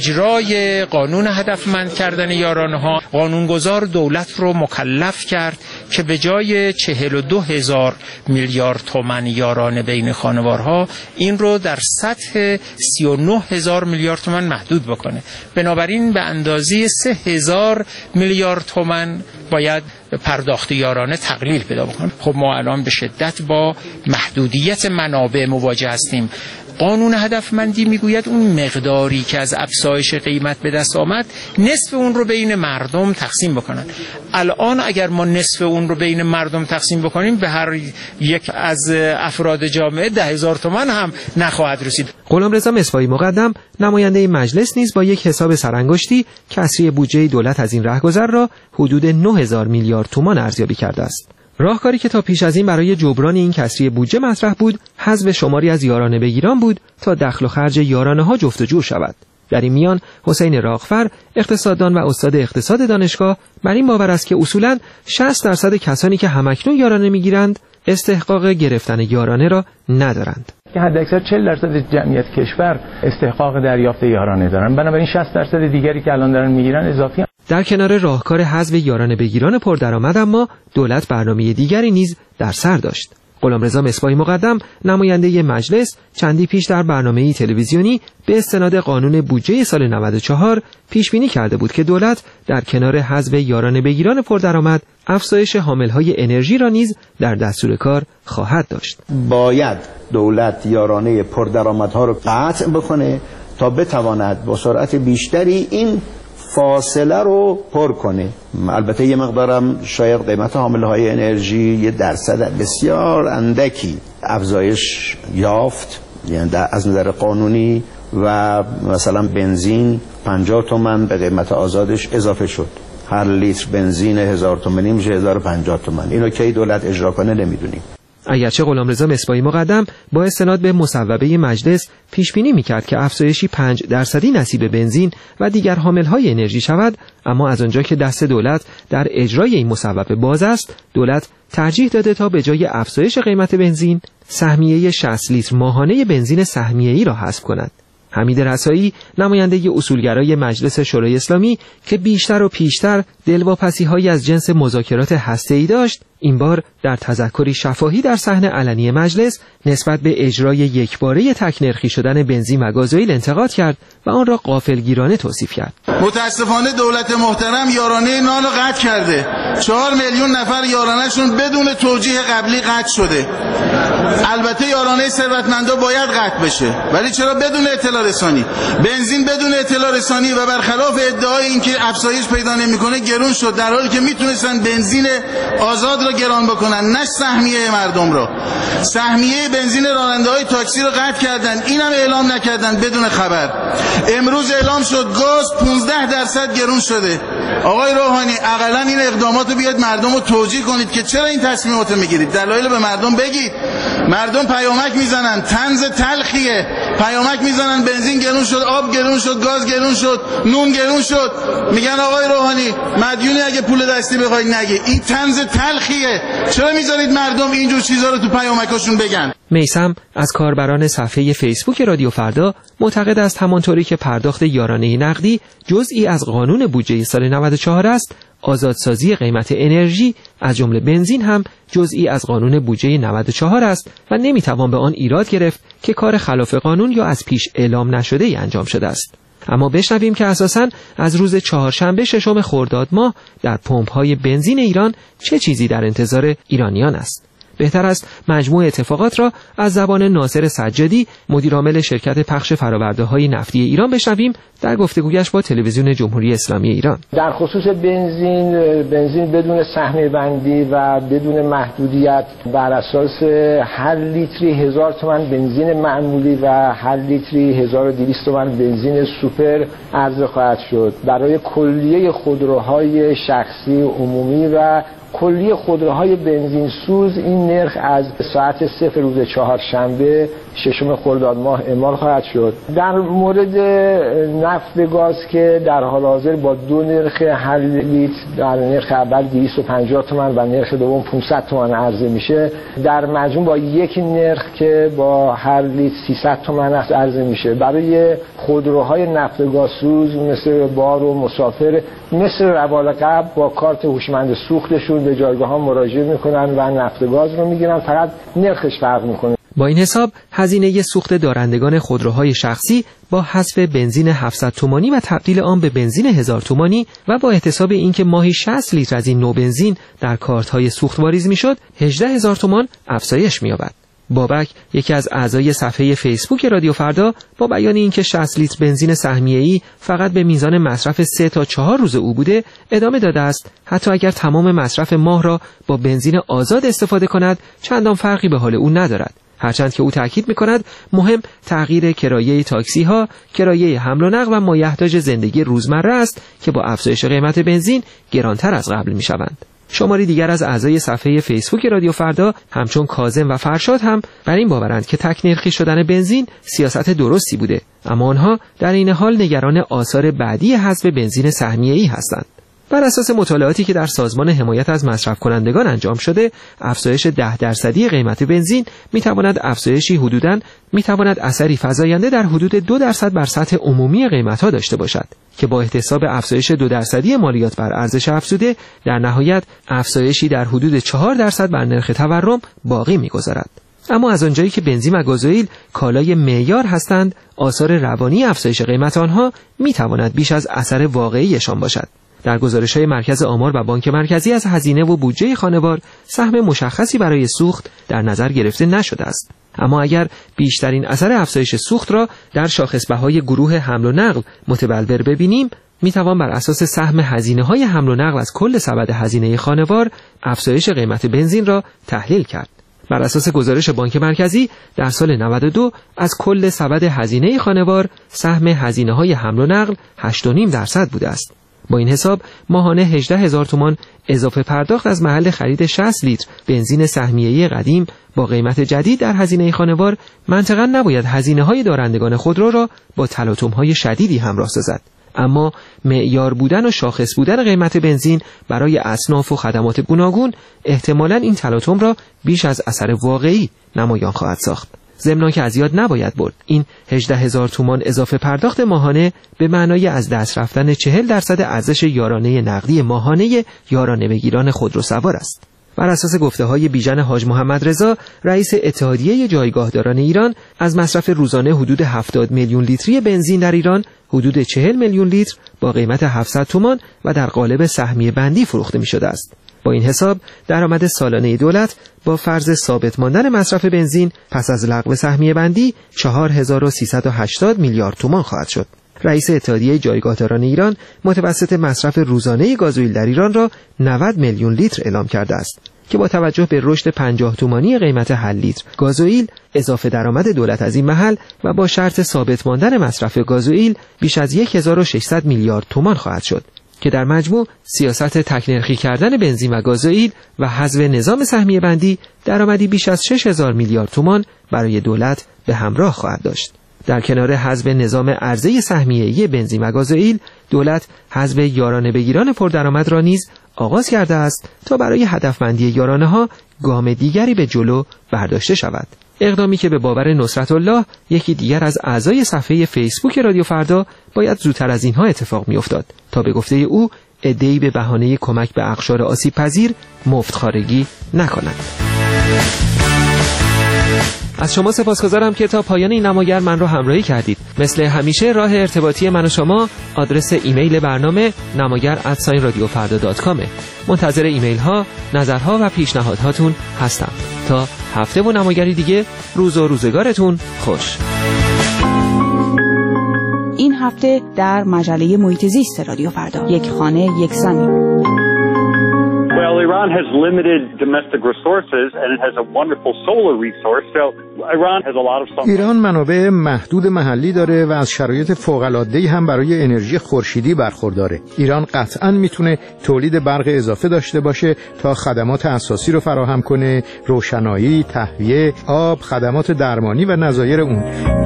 اجرای قانون هدفمند کردن یارانه ها قانونگذار دولت رو مکلف کرد که به جای چهل و دو هزار میلیارد تومان یارانه بین خانوارها این رو در سطح سی و نه هزار میلیارد تومان محدود بکنه. بنابراین به اندازه سه هزار میلیارد تومان باید پرداخت یارانه تقلیل پیدا بکنه. خب ما الان به شدت با محدودیت منابع مواجه هستیم. قانون هدفمندی میگوید اون مقداری که از افزایش قیمت به دست آمد نصف اون رو بین مردم تقسیم بکنن. الان اگر ما نصف اون رو بین مردم تقسیم بکنیم به هر یک از افراد جامعه ده هزار تومان هم نخواهد رسید. غلامرضا مصباحی مقدم نماینده مجلس نیز با یک حساب سرانگشتی کسری بودجه دولت از این رهگذر را حدود نه هزار میلیارد تومان ارزیابی کرده است. راهکاری که تا پیش از این برای جبران این کسری بودجه مطرح بود، حذف شماری از یارانه بگیران بود تا دخل و خرج یارانه ها جفت و جور شود. در این میان حسین راغفر، اقتصاددان و استاد اقتصاد دانشگاه، بر این باور است که اصولاً شصت درصد کسانی که همکنون یارانه میگیرند استحقاق گرفتن یارانه را ندارند. که حداکثر چهل درصد جمعیت کشور استحقاق دریافت یارانه دارن، بنابراین شصت درصد دیگری که الان دارن میگیرن اضافی. در کنار راهکار حذف یارانه بگیران پردرآمد اما دولت برنامه دیگری نیز در سر داشت. غلامرضا مصباحی مقدم نماینده مجلس چندی پیش در برنامه‌ای تلویزیونی به استناد قانون بودجه سال نود و چهار پیش بینی کرده بود که دولت در کنار حذف یارانه بگیران پردرآمد افزایش حامل‌های انرژی را نیز در دستور کار خواهد داشت. باید دولت یارانه پردرآمدها را قطع بکنه تا بتواند با سرعت بیشتری این فاصله رو پر کنه. البته یه مقدارم شاید قیمت حامله‌های انرژی یه درصد بسیار اندکی افزایش یافت، یعنی از نظر قانونی، و مثلا بنزین پنجاه تومن به قیمت آزادش اضافه شد. هر لیتر بنزین هزار تومانی میشه هزار و پنجاه تومن. اینو کی دولت اجرا کنه نمیدونیم. اگرچه غلامرضا مصباحی مقدم با استناد به مصوبه مجلس پیش بینی میکرد که افزایشی پنج درصدی نصیب بنزین و دیگر حاملهای انرژی شود، اما از آنجا که دست دولت در اجرای این مصوبه باز است، دولت ترجیح داده تا به جای افزایش قیمت بنزین سهمیه شصت لیتر ماهانه بنزین سهمیه‌ای را حذف کند. حمید رسایی نماینده اصولگرای مجلس شورای اسلامی که بیشتر و پیشتر دلواپسی‌هایی از جنس مذاکرات هسته‌ای داشت، این بار در تذکری شفاهی در صحن علنی مجلس نسبت به اجرای یکباره تک‌نرخی شدن بنزین و گازوئیل انتقاد کرد و آن را غافلگیرانه توصیف کرد. متاسفانه دولت محترم یارانه نان رو قطع کرده. چهار میلیون نفر یارانهشون بدون توجیه قبلی قطع شده. البته یارانه ثروتمندا باید قطع بشه، ولی چرا بدون اطلاع رسانی؟ بنزین بدون اطلاع رسانی و برخلاف ادعای اینکه افزایش پیدا نمیکنه گرون شد، در حالی که میتونستن بنزین آزاد رو گران بکنن، نه سهمیه مردم رو. سهمیه بنزین راننده‌های تاکسی رو قطع کردن، اینم اعلام نکردن بدون خبر. امروز اعلام شد گاز پانزده درصد گرون شده. آقای روحانی اقلا این اقدامات رو بیاد مردم رو توجیه کنید که چرا این تصمیمات رو میگیرید، دلایل به مردم بگید. مردم پیامک میزنن، طنز تلخیه، پیامک میزنن بنزین گرون شد، آب گرون شد، گاز گرون شد، نون گرون شد، میگن آقای روحانی مدیونی اگه پول دستی بخواید نگی. این طنز تلخیه، چرا میذارید مردم اینجور چیزا رو تو پیامکاشون بگن؟ میثم از کاربران صفحه فیسبوک رادیو فردا معتقد است همانطوری که پرداخت یارانه نقدی جزئی از قانون بودجه سال نود و چهار است، آزادسازی قیمت انرژی از جمله بنزین هم جزئی از قانون بودجه نود و چهار است و نمیتوان به آن ایراد گرفت که کار خلاف قانون یا از پیش اعلام نشده ای انجام شده است. اما بشنویم که اساساً از روز چهارشنبه ششم خرداد ماه در پمپ‌های بنزین ایران چه چیزی در انتظار ایرانیان است. بهتر است مجموع اتفاقات را از زبان ناصر سجادی، مدیرعامل شرکت پخش فرآورده‌های نفتی ایران بشنویم در گفتگویش با تلویزیون جمهوری اسلامی ایران. در خصوص بنزین، بنزین بدون سهمیه بندی و بدون محدودیت بر اساس هر لیتری هزار تومان بنزین معمولی و هر لیتری هزار و دویست تومان بنزین سوپر عرضه خواهد شد. برای کلیه خودروهای شخصی، عمومی و کلی خودروهای بنزین سوز این نرخ از ساعت صفر روز چهارشنبه ششم خرداد ماه اعمال خواهد شد. در مورد نفت گاز که در حال حاضر با دو نرخ هر لیتر، در نرخ اول دویست و پنجاه تومان و نرخ دوم پانصد تومان عرضه میشه، در مجموع با یک نرخ که با هر لیتر سیصد تومان عرضه میشه. برای خودروهای نفت گاز سوز مثل بار و مسافر مثل روال قبل با کارت هوشمند سوختشون به جایگاه ها مراجعه میکنن و نفت گاز رو میگیرن، فقط نرخش فرق میکنه. با این حساب هزینه سوخت دارندگان خودروهای شخصی با حذف بنزین هفتصد تومانی و تبدیل آن به بنزین هزار تومانی و با احتساب اینکه ماهی شصت لیتر از این نوع بنزین در کارت‌های سوخت واریز میشد، هجده هزار تومان افزایش می‌یابد. بابک، یکی از اعضای صفحه فیسبوک رادیو فردا، با بیان اینکه شصت لیتر بنزین سهمیه‌ای فقط به میزان مصرف سه تا چهار روز او بوده، ادامه داده است حتی اگر تمام مصرف ماه را با بنزین آزاد استفاده کند چندان فرقی به حال او ندارد. هرچند که او تاکید می‌کند مهم تغییر کرایه تاکسی ها، کرایه حمل و نقل و مایحتاج زندگی روزمره است که با افزایش قیمت بنزین گرانتر از قبل می‌شوند. شماری دیگر از اعضای صفحه فیسبوک رادیو فردا همچون کاظم و فرشاد هم بر این باورند که تک‌نرخی شدن بنزین سیاست درستی بوده، اما آنها در این حال نگران آثار بعدی حذف بنزین سهمیه‌ای هستند. بر اساس مطالعاتی که در سازمان حمایت از مصرف کنندگان انجام شده، افزایش ده درصدی قیمت بنزین میتواند افزایشی حدوداً میتواند اثری فزاینده در حدود دو درصد بر سطح عمومی قیمت‌ها داشته باشد که با احتساب افزایش دو درصدی مالیات بر ارزش افزوده در نهایت افزایشی در حدود چهار درصد بر نرخ تورم باقی میگذارد. اما از آنجایی که بنزین و گازوئیل کالای معیار هستند، آثار روانی افزایش قیمت آنها میتواند بیش از اثر واقعیشان باشد. در گزارش‌های مرکز آمار و بانک مرکزی از هزینه و بودجه خانوار سهم مشخصی برای سوخت در نظر گرفته نشده است. اما اگر بیشترین اثر افزایش سوخت را در شاخصبهای گروه حمل و نقل متبلور ببینیم، میتوان بر اساس سهم هزینه‌های حمل و نقل از کل سبد هزینه خانوار افزایش قیمت بنزین را تحلیل کرد. بر اساس گزارش بانک مرکزی در سال نود و دو از کل سبد هزینه خانوار سهم هزینه‌های حمل و نقل هشت و نیم درصد بوده است. با این حساب ماهانه هجده هزار تومان اضافه پرداخت از محل خرید شصت لیتر بنزین سهمیه‌ای قدیم با قیمت جدید در هزینه خانوار منطقاً نباید هزینه‌های دارندگان خودرو را با تلاطم‌های شدیدی همراه سازد. اما معیار بودن و شاخص بودن قیمت بنزین برای اصناف و خدمات گوناگون احتمالاً این تلاطم را بیش از اثر واقعی نمایان خواهد ساخت. ضمن که از یاد نباید برد این هجده هزار تومان اضافه پرداخت ماهانه به معنای از دست رفتن چهل درصد ارزش یارانه نقدی ماهانه یارانه بگیران خودرو سوار است. بر اساس گفته‌های بیژن حاج محمد رضا، رئیس اتحادیه جایگاهداران ایران، از مصرف روزانه حدود هفتاد میلیون لیتری بنزین در ایران، حدود چهل میلیون لیتر با قیمت هفتصد تومان و در قالب سهمیه بندی فروخته می‌شده است. با این حساب درآمد سالانه دولت با فرض ثابت ماندن مصرف بنزین پس از لغو سهمیه بندی چهار هزار و سیصد و هشتاد میلیارد تومان خواهد شد. رئیس اتحادیه جایگاهداران ایران متوسط مصرف روزانه گازوئیل در ایران را نود میلیون لیتر اعلام کرده است که با توجه به رشد پنجاه تومانی قیمت هر لیتر گازوئیل، اضافه درآمد دولت از این محل و با شرط ثابت ماندن مصرف گازوئیل بیش از هزار و ششصد میلیارد تومان خواهد شد که در مجموع سیاست تک‌نرخی کردن بنزین و گازوئیل و حذف نظام سهمیه بندی درآمدی بیش از شش هزار میلیارد تومان برای دولت به همراه خواهد داشت. در کنار حذف نظام عرضه سهمیه‌ای بنزین و گازوئیل، دولت حذف یارانه بگیران پردرآمد را نیز آغاز کرده است تا برای هدفمندی یارانه‌ها گام دیگری به جلو برداشته شود. اقدامی که به باور نصرت الله، یکی دیگر از اعضای صفحه فیسبوک رادیو فردا، باید زودتر از اینها اتفاق می‌افتاد تا به گفته او عده‌ای به بهانه کمک به اقشار آسیب پذیر مفت خارگی نکنند. از شما سپاسگزارم که تا پایان این نماگر من را همراهی کردید. مثل همیشه راه ارتباطی من و شما آدرس ایمیل برنامه نماگر ات رادیو فردا دات کام. منتظر ایمیل ها، نظرها و پیشنهادهاتون هستم. تا هفته و نماگری دیگه، روز و روزگارتون خوش. این هفته در مجله محیط زیست رادیو فردا، یک خانه یک زمین. Well, Iran has limited domestic resources and it has a wonderful solar resource. So Iran has a lot of sun. ایران منابع محدود محلی داره و از شرایط فوق‌العاده‌ای هم برای انرژی خورشیدی برخورداره. ایران قطعاً میتونه تولید برق اضافه داشته باشه تا خدمات اساسی رو فراهم کنه، روشنایی، تهویه، آب، خدمات درمانی و نظایر اون.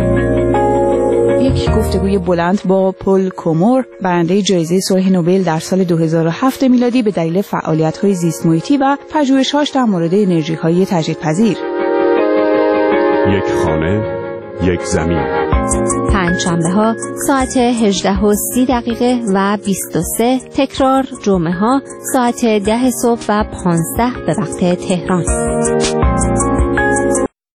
یک گفتگوی بلند با پل کومور، برنده جایزه صلح نوبل در سال دو هزار و هفت میلادی به دلیل فعالیت‌های زیست محیطی و پژوهش‌هاش در مورد انرژی‌های تجدیدپذیر. یک خانه، یک زمین. پنجشنبه‌ها ساعت هجده و سی دقیقه و بیست و سه، تکرار جمعه‌ها ساعت ده صبح و پانزده به وقت تهران.